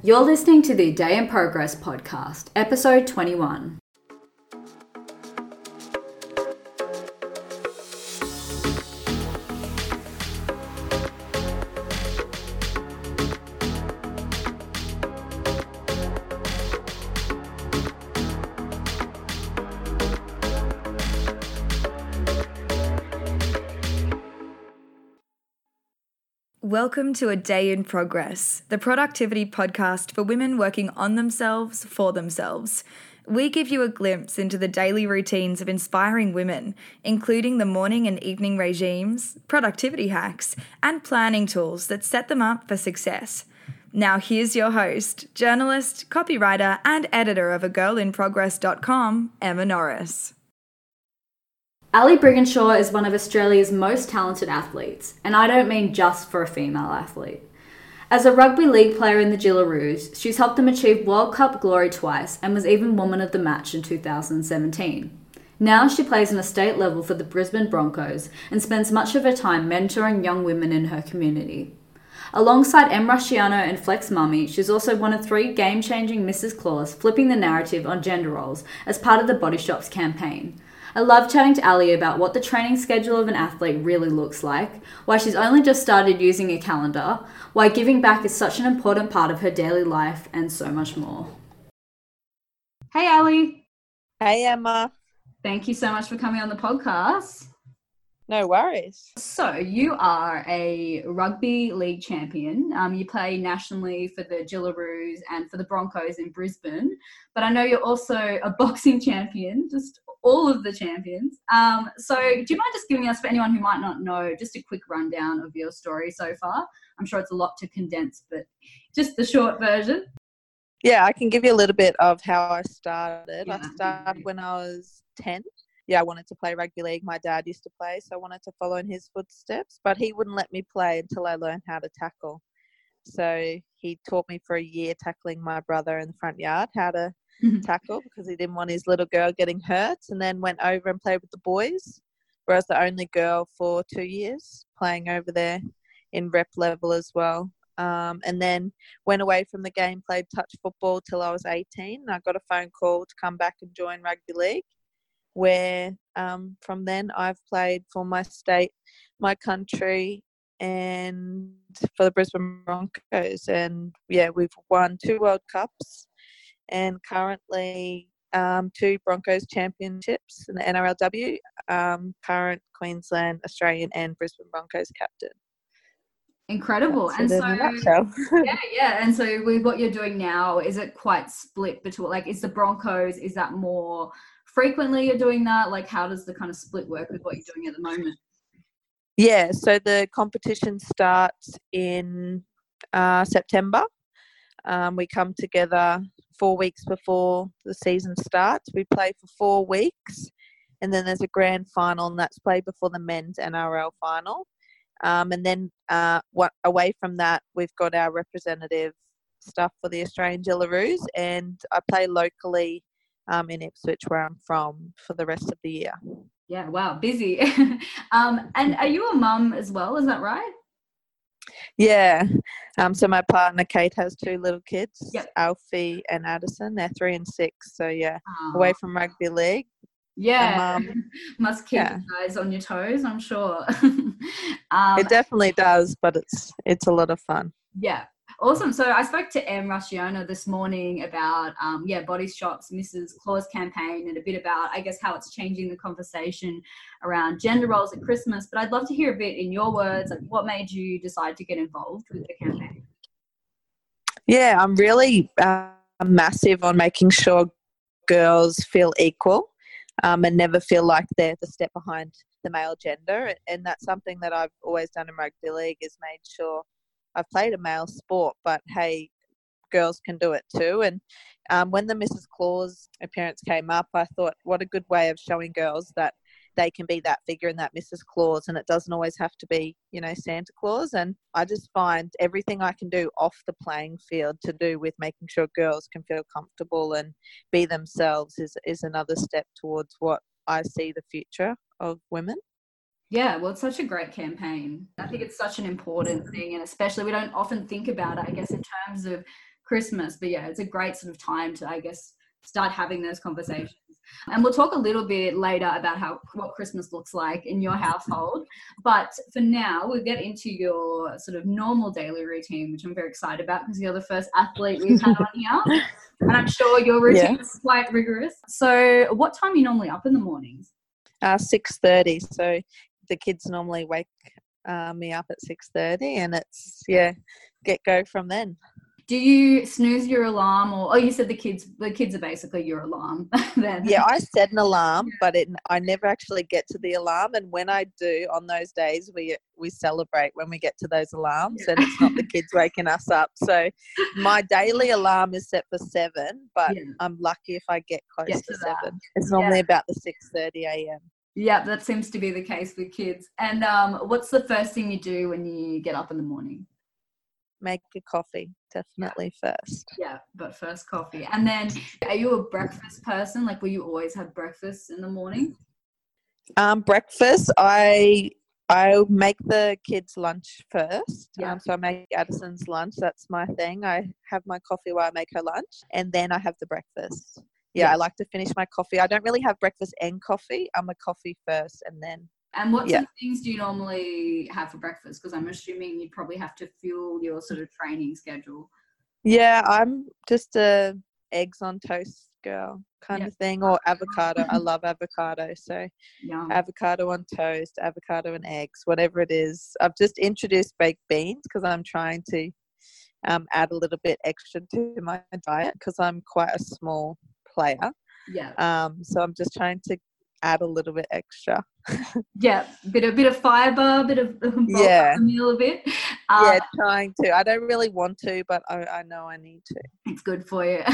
You're listening to the Day in Progress podcast, episode 21. Welcome to A Day in Progress, the productivity podcast for women working on themselves for themselves. We give you a glimpse into the daily routines of inspiring women, including the morning and evening regimes, productivity hacks, and planning tools that set them up for success. Now here's your host, journalist, copywriter, and editor of agirlinprogress.com, Emma Norris. Ali Brigginshaw is one of Australia's most talented athletes, and I don't mean just for a female athlete. As a rugby league player in the Jillaroos, she's helped them achieve World Cup glory twice and was even Woman of the Match in 2017. Now she plays on a state level for the Brisbane Broncos and spends much of her time mentoring young women in her community. Alongside Em Rusciano and Flex Mummy, she's also one of 3 game-changing Mrs. Claus, flipping the narrative on gender roles as part of the Body Shop's campaign. I love chatting to Ali about what the training schedule of an athlete really looks like, why she's only just started using a calendar, why giving back is such an important part of her daily life, and so much more. Hey Ali. Hey Emma. Thank you so much for coming on the podcast. No worries. So you are a rugby league champion. You play nationally for the Jillaroos and for the Broncos in Brisbane, but I know you're also a boxing champion, just all of the champions. So do you mind just giving us, for anyone who might not know, just a quick rundown of your story so far? I'm sure it's a lot to condense, but just the short version. Yeah, I can give you a little bit of how I started. Yeah. I started when I was 10. Yeah, I wanted to play rugby league. My dad used to play, so I wanted to follow in his footsteps, but he wouldn't let me play until I learned how to tackle. So he taught me for a year tackling my brother in the front yard, how to tackle, because he didn't want his little girl getting hurt, and then went over and played with the boys, where I was the only girl for 2 years, playing over there in rep level as well. And then went away from the game, played touch football till I was 18. I got a phone call to come back and join rugby league, where from then I've played for my state, my country, and for the Brisbane Broncos. And yeah, we've won 2 World Cups and currently 2 Broncos championships in the NRLW, current Queensland, Australian and Brisbane Broncos captain. Incredible. That's and in a nutshell. yeah. And so with what you're doing now, is it quite split between, like, is the Broncos, is that more frequently you're doing that? Like, how does the kind of split work with what you're doing at the moment? Yeah, so the competition starts in September. We come together 4 weeks before the season starts. We play for 4 weeks, and then there's a grand final, and that's played before the men's NRL final. And then away from that, we've got our representative stuff for the Australian Jillaroos, and I play locally in Ipswich, where I'm from, for the rest of the year. Yeah, wow, busy. And are you a mum as well? Is that right? Yeah. So my partner Kate has 2 little kids, Yep. Alfie and Addison. They're 3 and 6. So yeah, Aww. away from rugby league. Yeah, must keep yeah. you guys on your toes, I'm sure. It definitely does, but it's a lot of fun. Yeah, awesome. So I spoke to Em Rusciano this morning about Body Shop's Mrs. Claus campaign, and a bit about, I guess, how it's changing the conversation around gender roles at Christmas. But I'd love to hear a bit in your words, like, what made you decide to get involved with the campaign? Yeah, I'm really massive on making sure girls feel equal and never feel like they're the step behind the male gender. And that's something that I've always done in rugby league, is made sure I've played a male sport, but hey, girls can do it too. And when the Mrs. Claus appearance came up, I thought, what a good way of showing girls that they can be that figure in that Mrs. Claus, and it doesn't always have to be, Santa Claus. And I just find everything I can do off the playing field to do with making sure girls can feel comfortable and be themselves is another step towards what I see the future of women. Yeah, well, it's such a great campaign. I think it's such an important thing, and especially we don't often think about it, I guess, in terms of Christmas. But yeah, it's a great sort of time to, I guess, start having those conversations. And we'll talk a little bit later about what Christmas looks like in your household. But for now, we'll get into your sort of normal daily routine, which I'm very excited about because you're the first athlete we've had on here. And I'm sure your routine is quite rigorous. So what time are you normally up in the mornings? 6:30. So the kids normally wake me up at 6:30 and it's, get go from then. Do you snooze your alarm or you said the kids are basically your alarm then? Yeah, I set an alarm, but I never actually get to the alarm. And when I do on those days, we celebrate when we get to those alarms and it's not the kids waking us up. So my daily alarm is set for 7, but I'm lucky if I get close to 7. It's normally about the 6:30 a.m. Yeah, that seems to be the case with kids. And what's the first thing you do when you get up in the morning? Make a coffee, definitely first. Yeah, but first coffee. And then are you a breakfast person? Like, will you always have breakfast in the morning? Breakfast, I make the kids' lunch first. So I make Addison's lunch. That's my thing. I have my coffee while I make her lunch, and then I have the breakfast. Yeah, I like to finish my coffee. I don't really have breakfast and coffee. I'm a coffee first and then. And what sort of things do you normally have for breakfast? Because I'm assuming you probably have to fuel your sort of training schedule. Yeah, I'm just a eggs on toast girl kind of thing, or avocado. I love avocado. So avocado on toast, avocado and eggs, whatever it is. I've just introduced baked beans because I'm trying to add a little bit extra to my diet because I'm quite a small player. So I'm just trying to add a little bit extra. bit of fiber, bit of the meal a bit. Trying to. I don't really want to, but I know I need to. It's good for you.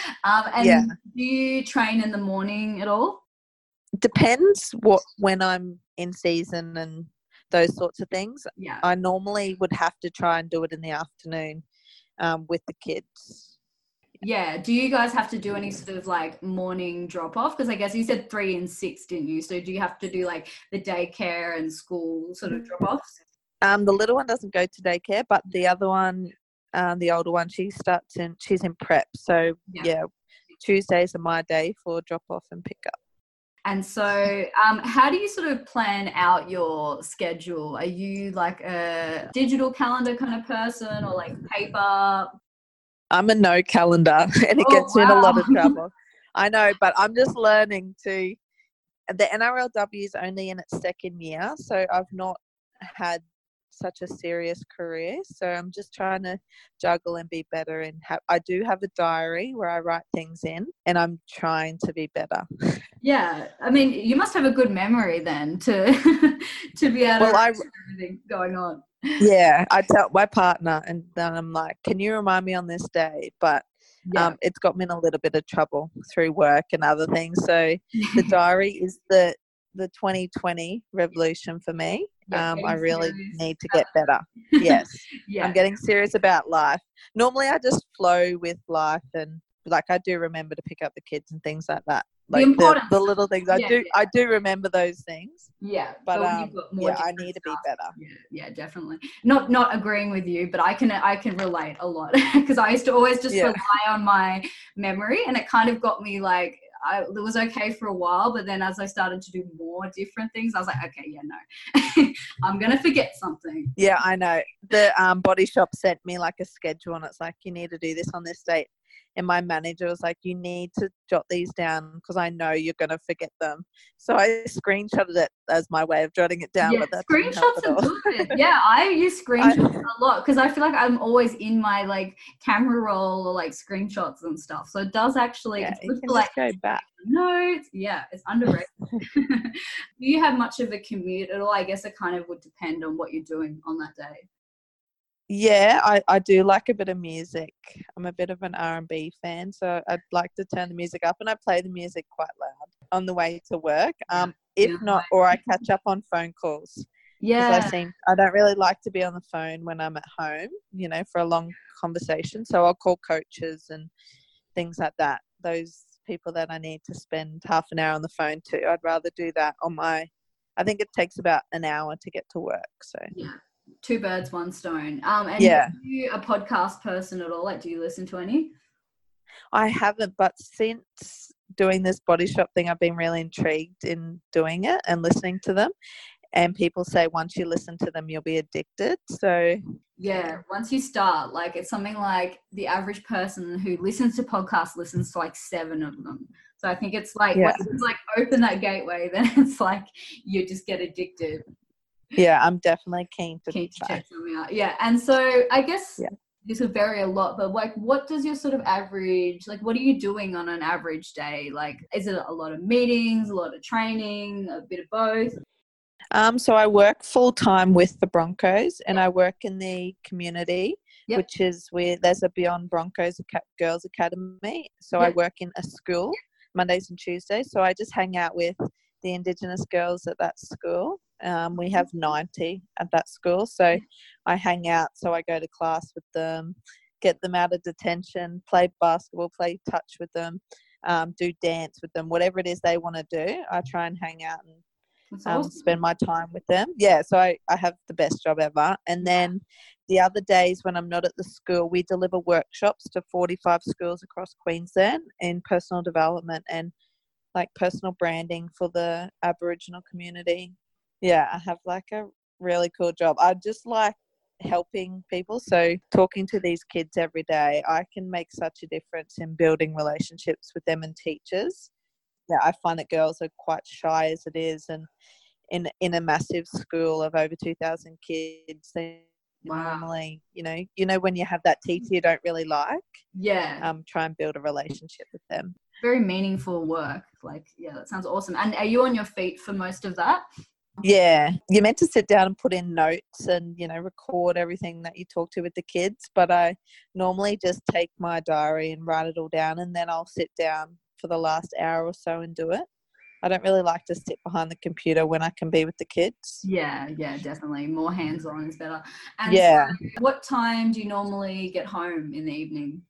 Do you train in the morning at all? Depends when I'm in season and those sorts of things. I normally would have to try and do it in the afternoon with the kids. Yeah. Do you guys have to do any sort of like morning drop off? Because I guess you said 3 and 6, didn't you? So do you have to do like the daycare and school sort of drop offs? The little one doesn't go to daycare, but the other one, the older one, she's in prep. So Tuesdays are my day for drop off and pick up. And so how do you sort of plan out your schedule? Are you like a digital calendar kind of person or like paper? I'm a no calendar and it gets me in a lot of trouble. I know, but I'm just learning to. The NRLW is only in its 2nd year, so I've not had such a serious career. So I'm just trying to juggle and be better. And I do have a diary where I write things in, and I'm trying to be better. Yeah, I mean, you must have a good memory then to be able to have everything going on. Yeah, I tell my partner, and then I'm like, "Can you remind me on this day?" But it's got me in a little bit of trouble through work and other things. So the diary is the 2020 revolution for me. I really need to get better. Yes, I'm getting serious about life. Normally, I just flow with life, and like I do remember to pick up the kids and things like that. Like the little things. I do remember those things. Yeah. But I need to be better. Yeah, definitely. Not agreeing with you, but I can relate a lot because I used to always just rely on my memory, and it kind of got me like it was okay for a while, but then as I started to do more different things, I was like, okay, no, I'm gonna forget something. Yeah, I know. The Body Shop sent me like a schedule, and it's like, you need to do this on this date. And my manager was like, you need to jot these down because I know you're going to forget them. So I screenshotted it as my way of jotting it down. Yeah, but screenshots are good. Yeah, I use screenshots a lot because I feel like I'm always in my like camera roll or like screenshots and stuff. So it does actually it's good for like go back. Notes. Yeah, it's underrated. Do you have much of a commute at all? I guess it kind of would depend on what you're doing on that day. Yeah, I do like a bit of music. I'm a bit of an R&B fan, so I'd like to turn the music up, and I play the music quite loud on the way to work. If not, or I catch up on phone calls. Yeah. I don't really like to be on the phone when I'm at home, for a long conversation. So I'll call coaches and things like that. Those people that I need to spend half an hour on the phone to, I'd rather do that I think it takes about an hour to get to work. So yeah. two birds, one stone. And Yeah. are you a podcast person at all? Like, do you listen to any? I haven't, but since doing this body shop thing, I've been really intrigued in doing it and listening to them. And people say once you listen to them, you'll be addicted. So Yeah, once you start, like it's something like the average person who listens to podcasts listens to like 7 of them. So I think it's like yeah, once you like open that gateway, then it's like you just get addicted. yeah, I'm definitely keen to Check something out. Yeah, and so I guess Yeah. this will vary a lot, but like, what does your sort of average, like, what are you doing on an average day? Like, is it a lot of meetings, a lot of training, a bit of both? So I work full time with the Broncos, and I work in the community, which is where there's a Beyond Broncos Girls Academy. So I work in a school Mondays and Tuesdays. So I just hang out with the Indigenous girls at that school. We have 90 at that school, so I hang out. So I go to class with them, get them out of detention, play basketball, play touch with them, do dance with them, whatever it is they want to do. I try and hang out and Awesome. spend my time with them. Yeah, so I have the best job ever. And then the other days when I'm not at the school, we deliver workshops to 45 schools across Queensland in personal development and like personal branding for the Aboriginal community. Yeah, I have like a really cool job. I just like helping people. So talking to these kids every day, I can make such a difference in building relationships with them and teachers. Yeah, I find that girls are quite shy as it is, and in a massive school of over 2,000 kids, they normally, you know, when you have that teacher you don't really like, try and build a relationship with them. Very meaningful work. Like, yeah, that sounds awesome. And are you on your feet for most of that? Yeah, you're meant to sit down and put in notes and, you know, record everything that you talk to with the kids, but I normally just take my diary and write it all down, and then I'll sit down for the last hour or so and do it. I don't really like to sit behind the computer when I can be with the kids. Yeah, definitely. More hands-on is better. And yeah. So what time do you normally get home in the evening?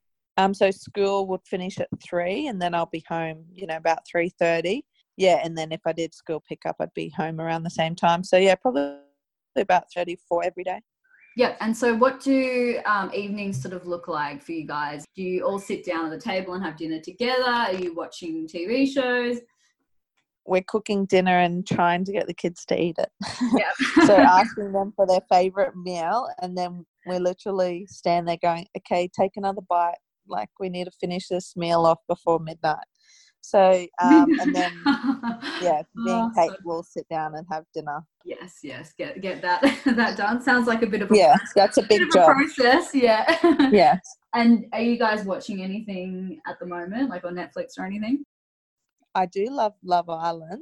So school would finish at 3, and then I'll be home, you know, about 3:30. Yeah, and then if I did school pickup, I'd be home around the same time. So yeah, probably about 34 every day. Yeah, and so what do evenings sort of look like for you guys? Do you all sit down at the table and have dinner together? Are you watching TV shows? We're cooking dinner and trying to get the kids to eat it. Yeah. So asking them for their favourite meal, and then we literally stand there going, okay, take another bite. Like, we need to finish this meal off before midnight. So, and then, yeah, me and Kate will sit down and have dinner. Yes, get that done. Sounds like a bit of a process. That's a big job. Process, yeah. Yeah. And are you guys watching anything at the moment, like on Netflix or anything? I do love Love Island.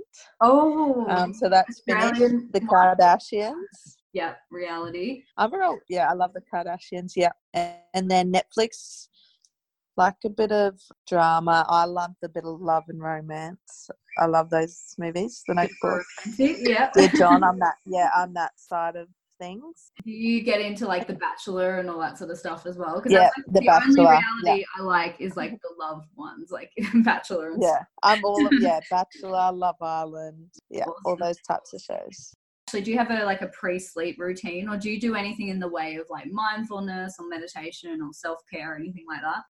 Oh, so that's finished. The Kardashians. Yeah, reality. I love the Kardashians. Yeah, and then Netflix. Like a bit of drama. I love the bit of love and romance. I love those movies. The Notebook. Yeah. Dear John, I'm that side of things. Do you get into like The Bachelor and all that sort of stuff as well? Yeah, that's like The Bachelor. Only reality I like is like the love ones, like Bachelor and stuff. I'm all of Bachelor, Love Island, awesome. All those types of shows. Actually, do you have a pre-sleep routine, or do you do anything in the way of like mindfulness or meditation or self-care or anything like that?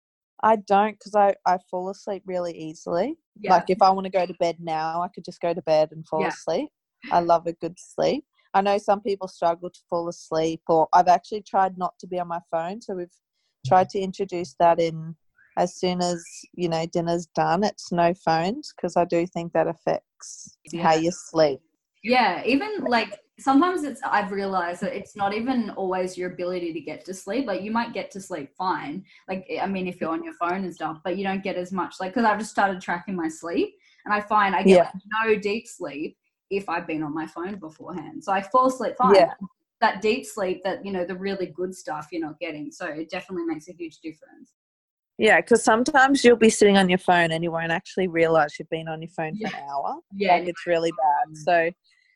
I don't, because I fall asleep really easily. Yeah. Like if I want to go to bed now, I could just go to bed and fall asleep. I love a good sleep. I know some people struggle to fall asleep, or I've actually tried not to be on my phone. So we've tried to introduce that in as soon as, you know, dinner's done. It's no phones, because I do think that affects how you sleep. Yeah, even like sometimes I've realized that it's not even always your ability to get to sleep. Like you might get to sleep fine. Like, I mean, if you're on your phone and stuff, but you don't get as much, like, because I've just started tracking my sleep, and I find I get like no deep sleep if I've been on my phone beforehand. So I fall asleep fine. Yeah. That deep sleep, that, you know, the really good stuff you're not getting. So it definitely makes a huge difference. Yeah, because sometimes you'll be sitting on your phone and you won't actually realise you've been on your phone for an hour. Yeah. Like it's really bad. So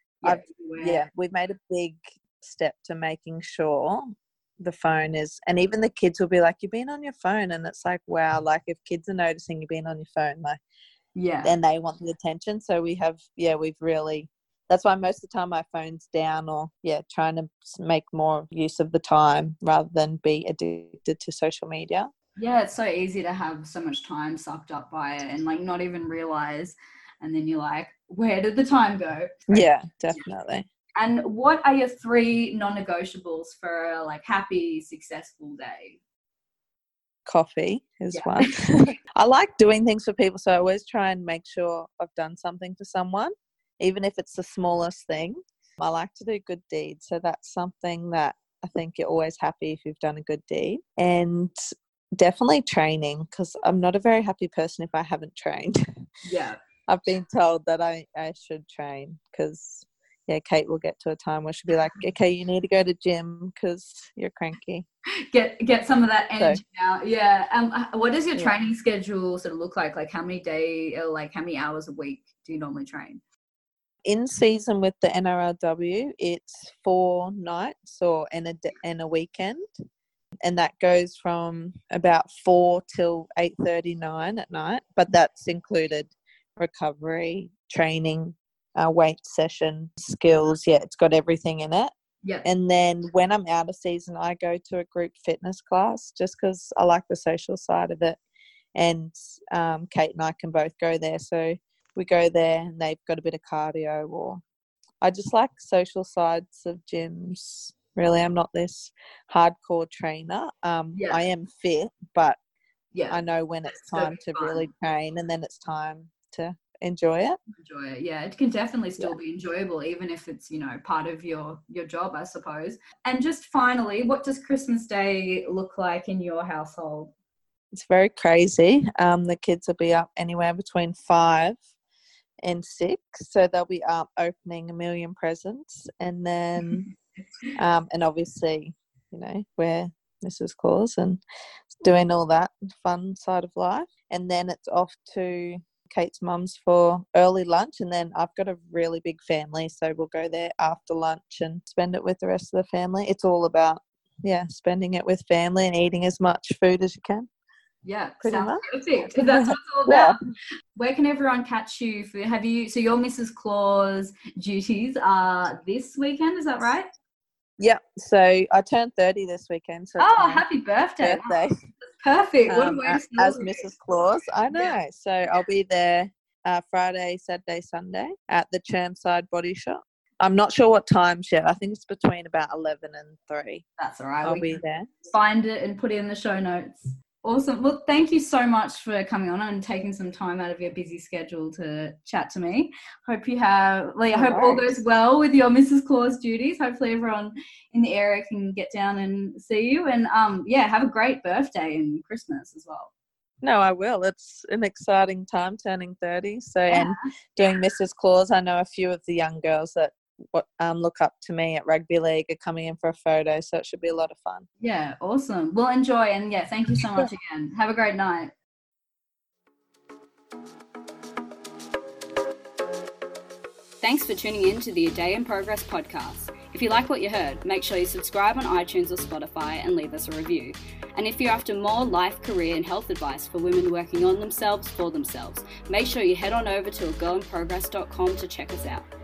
we've made a big step to making sure the phone is, and even the kids will be like, you've been on your phone, and it's like, wow, like if kids are noticing you've been on your phone, like, and they want the attention. So we've really, that's why most of the time my phone's down, or trying to make more use of the time rather than be addicted to social media. Yeah, it's so easy to have so much time sucked up by it and like not even realize, and then you're like, where did the time go? Yeah, definitely. And what are your 3 non-negotiables for a like happy, successful day? Coffee is one. I like doing things for people, so I always try and make sure I've done something for someone, even if it's the smallest thing. I like to do good deeds, so that's something that I think you're always happy if you've done a good deed. And definitely training, because I'm not a very happy person if I haven't trained. Yeah. I've been told that I should train, because Kate will get to a time where she'll be like, okay, you need to go to gym because you're cranky. Get some of that energy out. Yeah. What does your training schedule sort of look like? Like how many hours a week do you normally train? In season with the NRLW, it's 4 nights and a weekend. And that goes from about 4 till 8:39 at night. But that's included recovery, training, weight session, skills. Yeah, it's got everything in it. Yeah. And then when I'm out of season, I go to a group fitness class just because I like the social side of it. And Kate and I can both go there. So we go there and they've got a bit of cardio, or I just like social sides of gyms. Really, I'm not this hardcore trainer. I am fit, but I know when it's time to really train, and then it's time to enjoy it. Yeah, it can definitely still be enjoyable, even if it's, part of your job, I suppose. And just finally, what does Christmas Day look like in your household? It's very crazy. The kids will be up anywhere between 5 and 6, so they'll be up opening a million presents, and then and obviously we're Mrs. Claus and doing all that fun side of life. And then it's off to Kate's mum's for early lunch, and then I've got a really big family, so we'll go there after lunch and spend it with the rest of the family. It's all about spending it with family and eating as much food as you can. Yeah, pretty much. Perfect. That's what it's all about. Where can everyone catch you? So your Mrs. Claus duties are this weekend, is that right? Yeah, so I turned 30 this weekend. So happy birthday. That's perfect. What a way to celebrate. As Mrs. Claus, I know. Yeah. So I'll be there Friday, Saturday, Sunday at the Chermside Body Shop. I'm not sure what times yet. I think it's between about 11 and 3. That's all right. I'll be there. Find it and put it in the show notes. Awesome. Well, thank you so much for coming on and taking some time out of your busy schedule to chat to me. I hope all goes well with your Mrs. Claus duties. Hopefully everyone in the area can get down and see you. And have a great birthday and Christmas as well. No, I will. It's an exciting time turning 30. So and doing Mrs. Claus, I know a few of the young girls that look up to me at rugby league are coming in for a photo, so it should be a lot of fun. Yeah, awesome. Well, enjoy, and thank you so much again. Have a great night. Thanks for tuning in to the A Day in Progress podcast. If you like what you heard, make sure you subscribe on iTunes or Spotify and leave us a review. And if you're after more life, career and health advice for women working on themselves for themselves, make sure you head on over to agirlinprogress.com to check us out.